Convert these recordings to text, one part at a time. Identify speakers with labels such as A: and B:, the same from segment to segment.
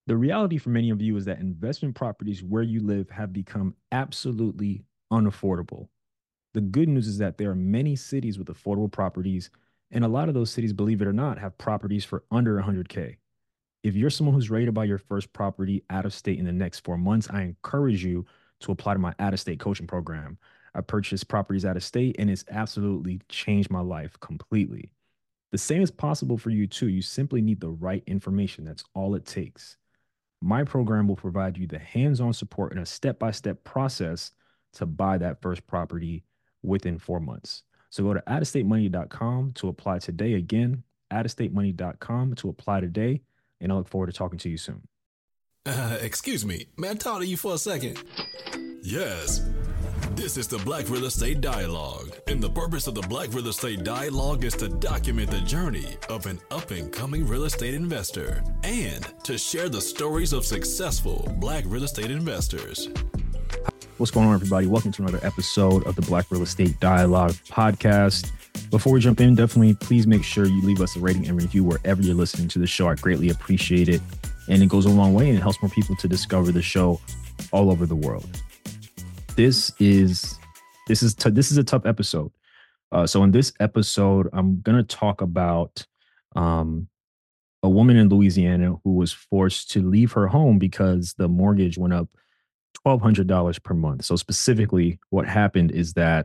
A: The reality for many of you is that investment properties where you live have become absolutely unaffordable. The good news is that there are many cities with affordable properties, and a lot of those cities, believe it or not, have properties for under 100K. If you're someone who's ready to buy your first property out of state in the next 4 months, I encourage you to apply to my out of state coaching program. I purchased properties out of state, and it's absolutely changed my life completely. The same is possible for you too. You simply need the right information. That's all it takes. My program will provide you the hands on support and a step by step process to buy that first property within 4 months. So go to outofstatemoney.com to apply today. Again, outofstatemoney.com to apply today. And I look forward to talking to you soon.
B: Excuse me, may I talk to you for a second? Yes. This is the Black Real Estate Dialogue, and the purpose of the Black Real Estate Dialogue is to document the journey of an up-and-coming real estate investor and to share the stories of successful Black real estate investors.
A: What's going on, everybody? Welcome to another episode of the Black Real Estate Dialogue podcast. Before we jump in, definitely please make sure you leave us a rating and review wherever you're listening to the show. I greatly appreciate it, and it goes a long way, and it helps more people to discover the show all over the world. This is a tough episode. So in this episode, I'm gonna talk about a woman in Louisiana who was forced to leave her home because the mortgage went up $1,200 per month. So what happened is that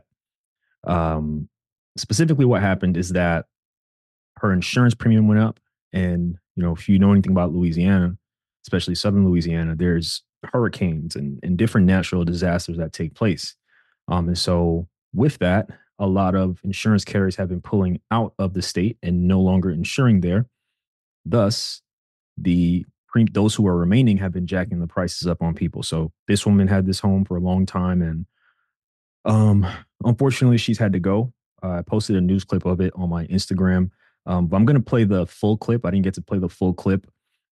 A: her insurance premium went up, and if you know anything about Louisiana, especially southern Louisiana, there's hurricanes and different natural disasters that take place. And so with that, a lot of insurance carriers have been pulling out of the state and no longer insuring there. Thus, those who are remaining have been jacking the prices up on people. So this woman had this home for a long time, and unfortunately, she's had to go. I posted a news clip of it on my Instagram, but I'm going to play the full clip. I didn't get to play the full clip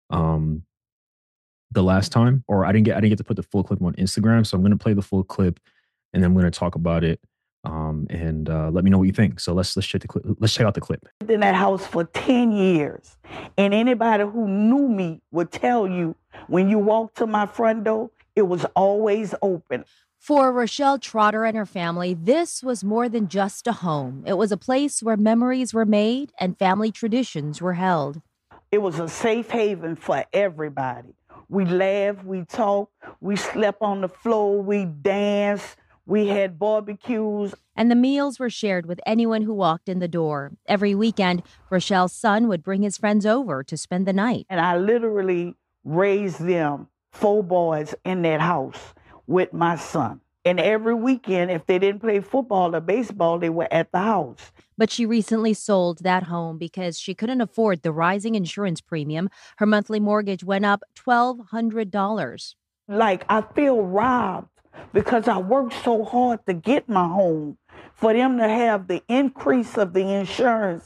A: the last time, or I didn't get to put the full clip on Instagram. So I'm going to play the full clip, and then I'm going to talk about it. And let me know what you think. So let's check out the clip.
C: In that house for 10 years. And anybody who knew me would tell you when you walk to my front door, it was always open.
D: For Rochelle Trotter and her family, this was more than just a home. It was a place where memories were made and family traditions were held.
C: It was a safe haven for everybody. We laughed, we talked, we slept on the floor, we danced, we had barbecues.
D: And the meals were shared with anyone who walked in the door. Every weekend, Rochelle's son would bring his friends over to spend the night.
C: And I literally raised them, 4 boys, in that house with my son. And every weekend, if they didn't play football or baseball, they were at the house.
D: But she recently sold that home because she couldn't afford the rising insurance premium. Her monthly mortgage went up $1,200.
C: Like, I feel robbed because I worked so hard to get my home. For them to have the increase of the insurance,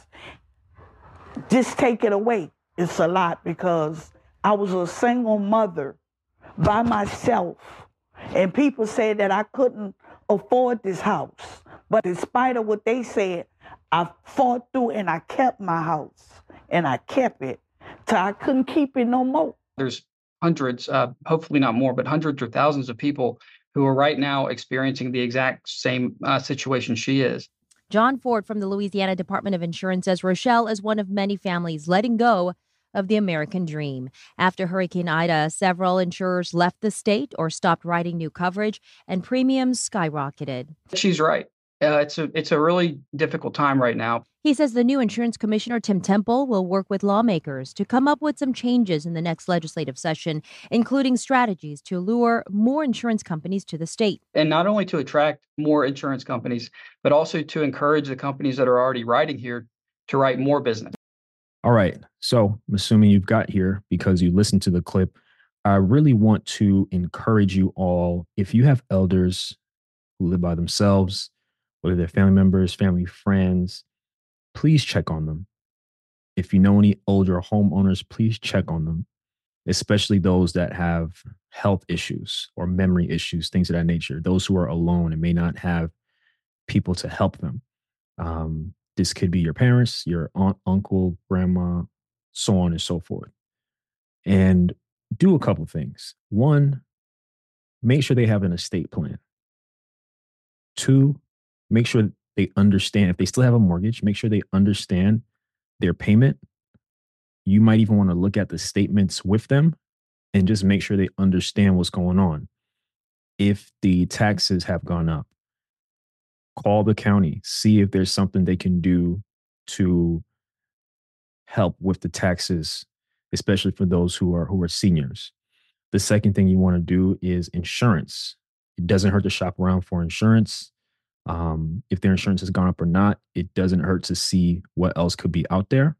C: just take it away. It's a lot because I was a single mother by myself. And people said that I couldn't afford this house. But in spite of what they said, I fought through and I kept my house. And I kept it till I couldn't keep it no more.
E: There's hundreds, hopefully not more, but hundreds or thousands of people who are right now experiencing the exact same situation she is.
D: John Ford from the Louisiana Department of Insurance says Rochelle is one of many families letting go of the American dream. After Hurricane Ida, several insurers left the state or stopped writing new coverage, and premiums skyrocketed.
E: She's right. It's a really difficult time right now.
D: He says the new insurance commissioner, Tim Temple, will work with lawmakers to come up with some changes in the next legislative session, including strategies to lure more insurance companies to the state.
E: And not only to attract more insurance companies, but also to encourage the companies that are already writing here to write more business.
A: All right. So I'm assuming you've got here because you listened to the clip. I really want to encourage you all, if you have elders who live by themselves, whether they're family members, family friends, please check on them. If you know any older homeowners, please check on them, especially those that have health issues or memory issues, things of that nature, those who are alone and may not have people to help them. This could be your parents, your aunt, uncle, grandma, so on and so forth. And do a couple things. One, make sure they have an estate plan. Two, make sure they understand, if they still have a mortgage, make sure they understand their payment. You might even want to look at the statements with them and just make sure they understand what's going on. If the taxes have gone up, call the county, see if there's something they can do to help with the taxes, especially for those who are seniors. The second thing you want to do is insurance. It doesn't hurt to shop around for insurance. If their insurance has gone up or not, it doesn't hurt to see what else could be out there.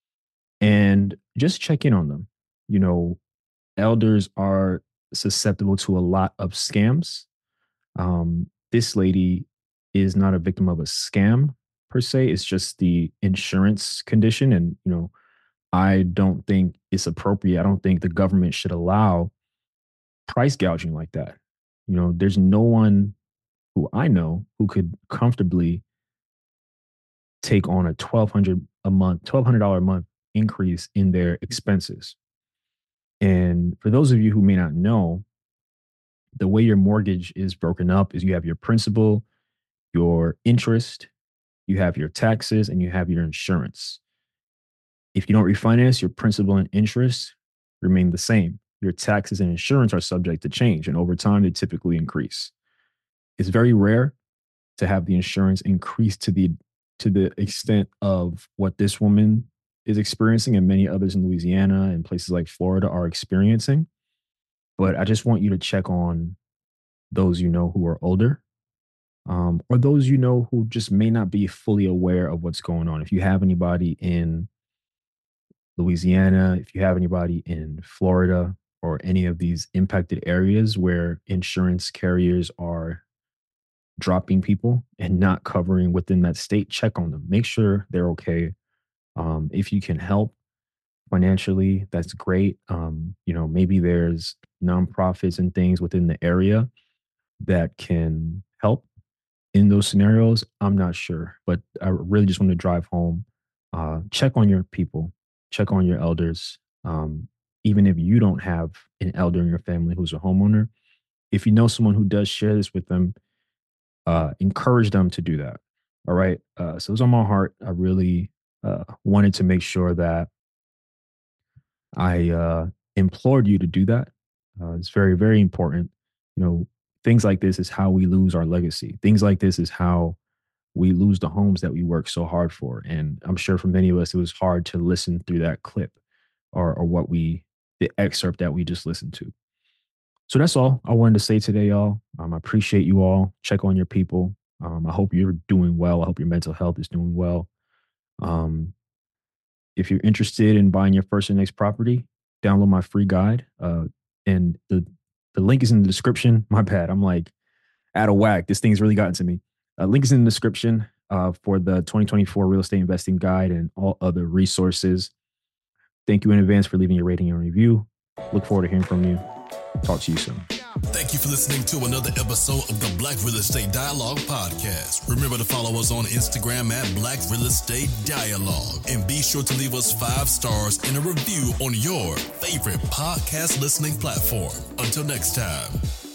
A: And just check in on them. You know, elders are susceptible to a lot of scams. This lady is not a victim of a scam per se. It's just the insurance condition. And, you know, I don't think it's appropriate. I don't think the government should allow price gouging like that. You know, there's no one who I know who could comfortably take on a $1,200 a month increase in their expenses. And for those of you who may not know, the way your mortgage is broken up is you have your principal, your interest, you have your taxes, and you have your insurance. If you don't refinance, your principal and interest remain the same. Your taxes and insurance are subject to change, and over time, they typically increase. It's very rare to have the insurance increase to the extent of what this woman is experiencing and many others in Louisiana and places like Florida are experiencing. But I just want you to check on those you know who are older, or those you know who just may not be fully aware of what's going on. If you have anybody in Louisiana, if you have anybody in Florida or any of these impacted areas where insurance carriers are dropping people and not covering within that state, check on them. Make sure they're okay. If you can help financially, that's great. You know, maybe there's nonprofits and things within the area that can help in those scenarios. I'm not sure, but I really just want to drive home. Check on your people, check on your elders. Even if you don't have an elder in your family who's a homeowner, if you know someone who does, share this with them. Encourage them to do that. All right. So it was on my heart. I really wanted to make sure that I implored you to do that. It's very, very important. You know, things like this is how we lose our legacy. Things like this is how we lose the homes that we work so hard for. And I'm sure for many of us, it was hard to listen through that clip or the excerpt that we just listened to. So that's all I wanted to say today, y'all. I appreciate you all. Check on your people. I hope you're doing well. I hope your mental health is doing well. If you're interested in buying your first and next property, download my free guide. And the link is in the description. My bad. I'm like out of whack. This thing's really gotten to me. Link is in the description for the 2024 Real Estate Investing Guide and all other resources. Thank you in advance for leaving your rating and review. Look forward to hearing from you. Talk to you soon.
B: Thank you for listening to another episode of the Black Real Estate Dialogue podcast. Remember to follow us on Instagram at Black Real Estate Dialogue. And be sure to leave us 5 stars and a review on your favorite podcast listening platform. Until next time.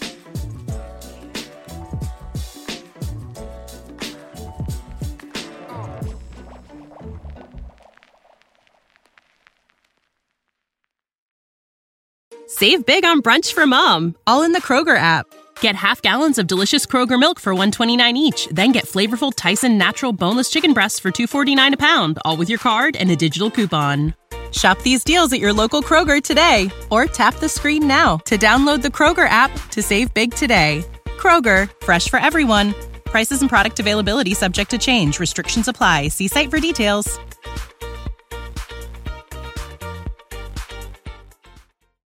F: Save big on brunch for mom, all in the Kroger app. Get half gallons of delicious Kroger milk for $1.29 each. Then get flavorful Tyson natural boneless chicken breasts for $2.49 a pound, all with your card and a digital coupon. Shop these deals at your local Kroger today, or tap the screen now to download the Kroger app to save big today. Kroger, fresh for everyone. Prices and product availability subject to change. Restrictions apply. See site for details.